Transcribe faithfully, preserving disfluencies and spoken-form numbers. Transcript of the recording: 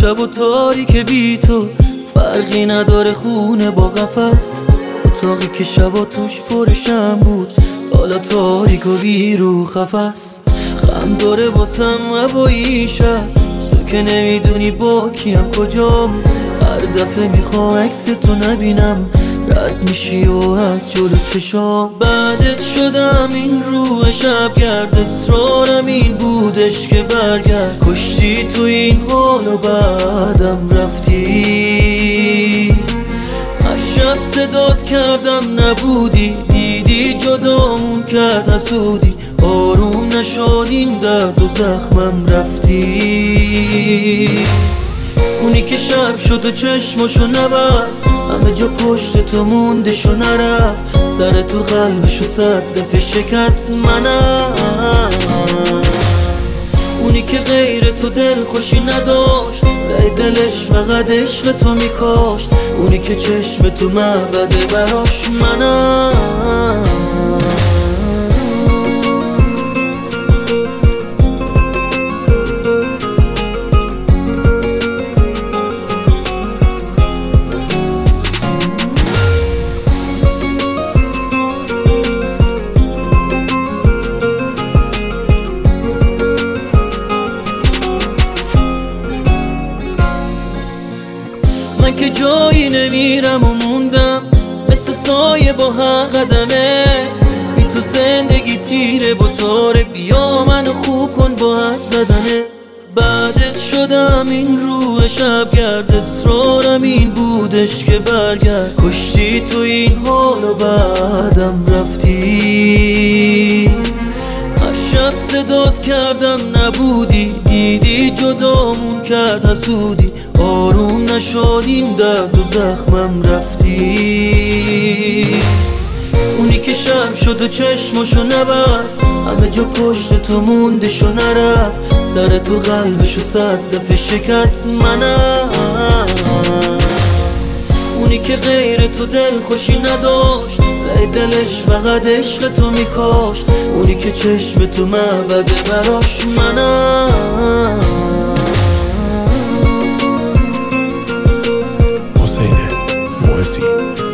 شب و تاریک بی تو فرقی نداره، خونه با قفس. اتاقی که شبا توش پرشم بود حالا تاریک و بی رو قفس. غم داره واسم هوایی شب، تو که نمیدونی با کیم کجام. هر دفعه میخوام عکس تو نبینم، رد میشی و از جلو چشام. بعدت شدم این روح شبگرد، اصرارم این بودش که برگرد. کشتی تو این حال و بعدم رفتی. از شب صدات کردم نبودی، دیدی جدامون کرد حسودی. آروم نشد این درد و زخمم رفتی. اونی که شب شد و چشمشو نبست، همه جا پشت تو موندشو نرفت. سر تو قلبشو صد دفعه شکست منم. اونی که غیر تو دل خوشی نداشت، ته دلش فقط عشق تو میکاشت. اونی که چشم تو معبده براش منم. من که جایی نمیرم و موندم، مثل سایه با هر قدمه. بی تو زندگی تیره و تاره، بیا منو خوب کن با حرف زدنه. بعدت شدم این روح شبگرد، اصرارم این بودش که برگرد. کشتی تو این حال و بعدم رفتی. از شب صدات کردم نبودی، دیدی جدامون کرد حسودی. آروم نشد این درد و زخمم رفتی. اونی که شب شد و چشمشو نبست، همه جا پشت تو موندشو نرفت. سر تو قلبشو صد دفعه شکست منم. اونی که غیر تو دل خوشی نداشت، ته دلش فقط عشق تو میکاشت. اونی که چشم تو معبده براش منم. حسین موسی